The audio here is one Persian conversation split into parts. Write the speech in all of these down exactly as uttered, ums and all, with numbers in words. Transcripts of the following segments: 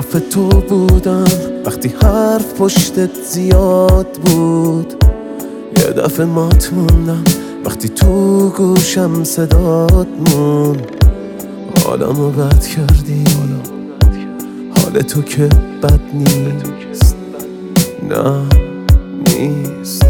طرف تو بودم وقتی حرف پشتت زیاد بود. یه دفعه مات موندم وقتی تو گوشم صدات مون. حالمو بد کردی، حال تو که بد نیست. نه نیست.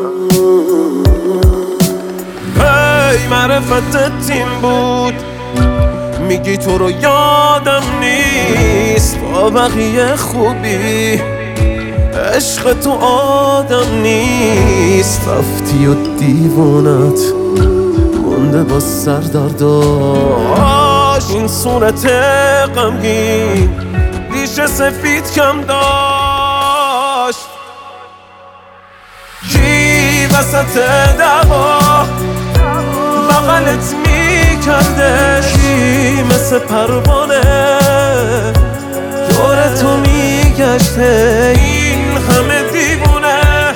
هی معرفتت این بود، میگی تو رو یادم نیست. با بقیه خوبی، عشق تو آدم نیست. رفتی و دیوونت مونده با سردرداش. این صورت غمگین ریشه سفید کم داشت. کی وسط دعوا بغلت میکرده؟ کی مثل پروانه دور تو میگشته؟ این همه دیوونه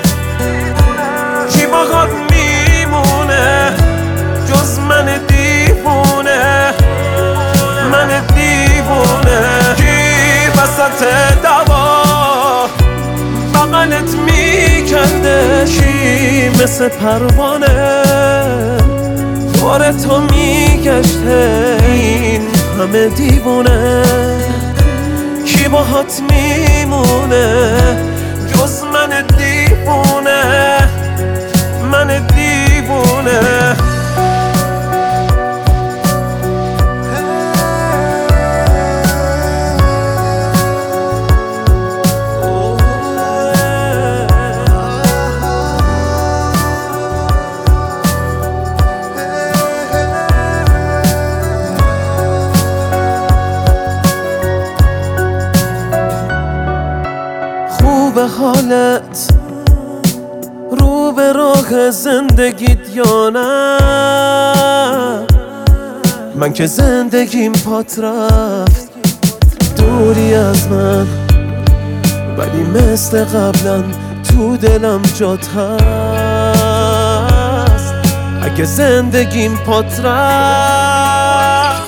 کی باهات میمونه جز من دیوونه؟ من دیوونه. کی وسط دعوا بغلت میکرده؟ کی مثل پروانه دور تو میگشته؟ این همه دیوونه کی باهات میمونه جز من دیوونه؟ من دیوونه. به حالت رو به راه زندگیت یا نه؟ من که زندگیم پات رفت دوری از من، ولی مثل قبلا تو دلم جات هست. اگه زندگیم پات رفت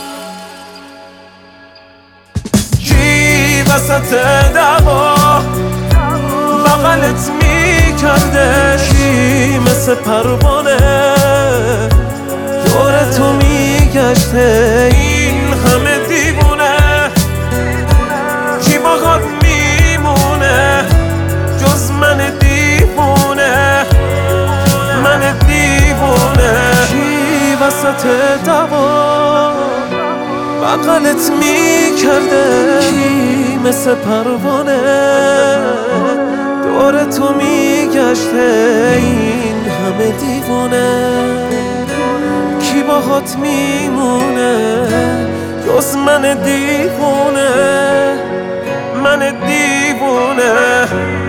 کی وسط دعوا بغلت میکرده؟ کی مثل پروانه دور تو میگشته؟ این همه دیوونه کی باهات میمونه جز من دیوونه؟ من دیوونه. کی وسط دعوا بغلت میکرده؟ کی مثل پروانه دور تو میگشته؟ این همه دیوونه کی باهات میمونه جز من دیوونه؟ من دیوونه.